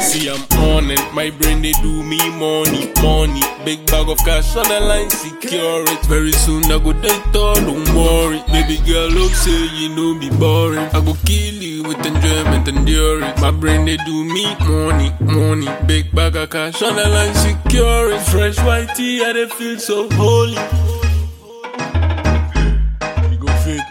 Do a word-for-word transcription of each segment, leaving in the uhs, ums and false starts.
See, I'm on it, my brain they do me money, money. Big bag of cash on the line, secure it. Very soon I go dead all, don't worry. Baby girl, look, say you know be boring. I go kill you with enjoyment, endure it. My brain they do me money, money. Big bag of cash on the line, secure it. Fresh white tea, I they feel so holy. You go fit.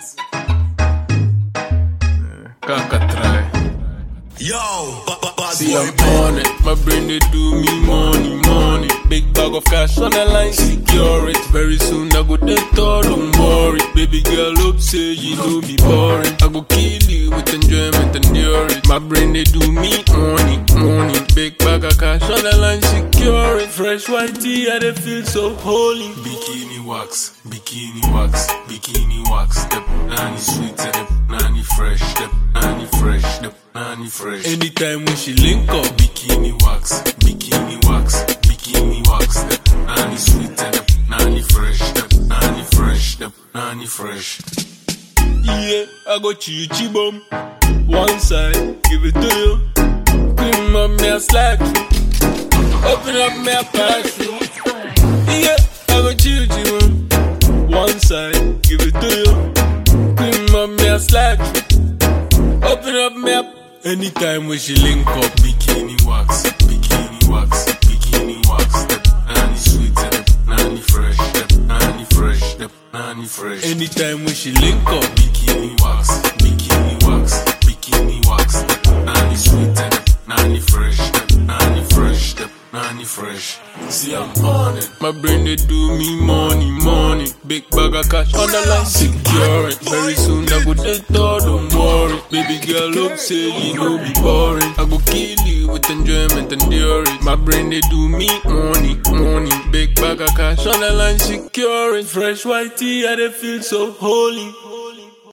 Kaka try. Yo, see I'm on it, my brain they do me money, money. Big bag of cash on the line, secure it. Very soon I go dead all, don't worry. Baby girl, look, say you know be boring. I go kill you with enjoyment, endure it. My brain they do me money, money. Big bag of cash on the line, secure it. Fresh white tea, I they feel so holy. Bikini wax, bikini wax, bikini wax. The nanny sweet and the nanny fresh, the nanny fresh, the nanny fresh. Anytime when she link up, bikini wax, bikini wax, bikini wax. The nanny sweet and the nanny fresh, the nanny fresh, the nanny fresh. Yeah, I go chi chi bum. One side, give it to you. Cream up me a slide through. Open up me a pass through. Yeah, I go chi chi bum. One side, give it to you. Cream up me a slide through. Open up me a. Anytime when she link up, bikini wax, bikini wax, bikini wax. Step nanny sweet and the nanny fresh, step nanny fresh, step nanny fresh. Anytime when she link up, bikini wax, bikini wax, bikini wax. Step nanny sweet and the nanny fresh, step nanny fresh, step nanny fresh. See I'm on it, my brain they do me money, money. Big bag of cash on the line, secure it. Very soon I go dead all, don't worry. Baby girl, look, say you know be boring. I go kill you with enjoyment, endure it. My brain they do me money, money. Big bag of cash on the line, secure it. Fresh white tea, I they feel so holy.